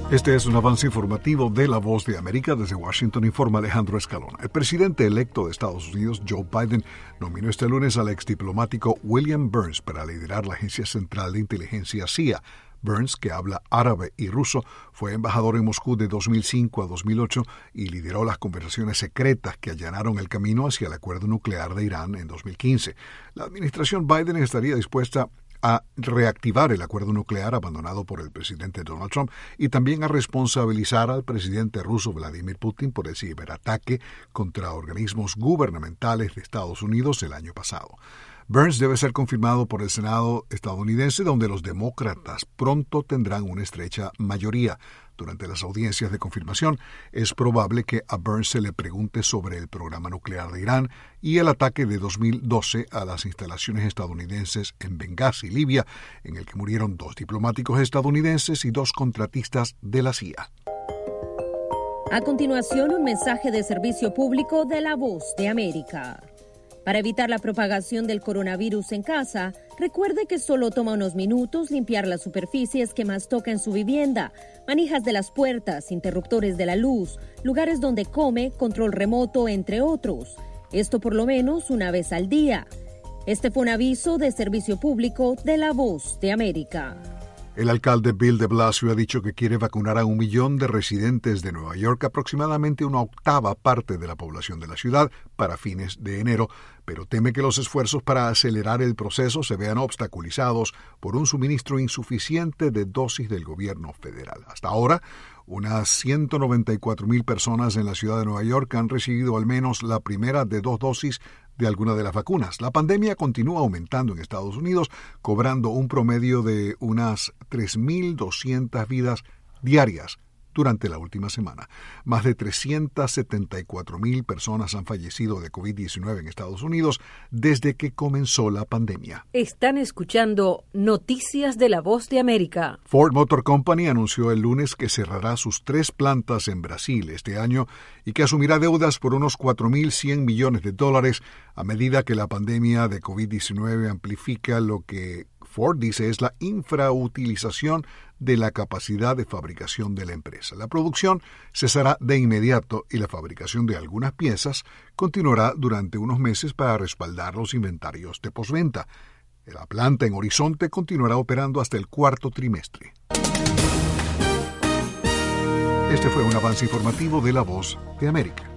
Este es un avance informativo de La Voz de América. Desde Washington informa Alejandro Escalona. El presidente electo de Estados Unidos, Joe Biden, nominó este lunes al exdiplomático William Burns para liderar la Agencia Central de Inteligencia CIA. Burns, que habla árabe y ruso, fue embajador en Moscú de 2005 a 2008 y lideró las conversaciones secretas que allanaron el camino hacia el acuerdo nuclear de Irán en 2015. La administración Biden estaría dispuesta a reactivar el acuerdo nuclear abandonado por el presidente Donald Trump y también a responsabilizar al presidente ruso Vladimir Putin por el ciberataque contra organismos gubernamentales de Estados Unidos el año pasado. Burns debe ser confirmado por el Senado estadounidense, donde los demócratas pronto tendrán una estrecha mayoría. Durante las audiencias de confirmación, es probable que a Burns se le pregunte sobre el programa nuclear de Irán y el ataque de 2012 a las instalaciones estadounidenses en Benghazi, Libia, en el que murieron 2 diplomáticos estadounidenses y 2 contratistas de la CIA. A continuación, un mensaje de servicio público de La Voz de América. Para evitar la propagación del coronavirus en casa, recuerde que solo toma unos minutos limpiar las superficies que más toca en su vivienda, manijas de las puertas, interruptores de la luz, lugares donde come, control remoto, entre otros. Esto por lo menos una vez al día. Este fue un aviso de servicio público de La Voz de América. El alcalde Bill de Blasio ha dicho que quiere vacunar a 1 millón de residentes de Nueva York, aproximadamente una octava parte de la población de la ciudad, para fines de enero, pero teme que los esfuerzos para acelerar el proceso se vean obstaculizados por un suministro insuficiente de dosis del gobierno federal. Hasta ahora, unas 194,000 personas en la ciudad de Nueva York han recibido al menos la primera de 2 dosis de alguna de las vacunas. La pandemia continúa aumentando en Estados Unidos, cobrando un promedio de unas 3.200 vidas diarias durante la última semana. Más de 374,000 personas han fallecido de COVID-19 en Estados Unidos desde que comenzó la pandemia. Están escuchando Noticias de La Voz de América. Ford Motor Company anunció el lunes que cerrará sus 3 plantas en Brasil este año y que asumirá deudas por unos $4.100 millones a medida que la pandemia de COVID-19 amplifica lo que Ford dice es la infrautilización de la capacidad de fabricación de la empresa. La producción cesará de inmediato y la fabricación de algunas piezas continuará durante unos meses para respaldar los inventarios de postventa. La planta en Horizonte continuará operando hasta el 4º trimestre. Este fue un avance informativo de La Voz de América.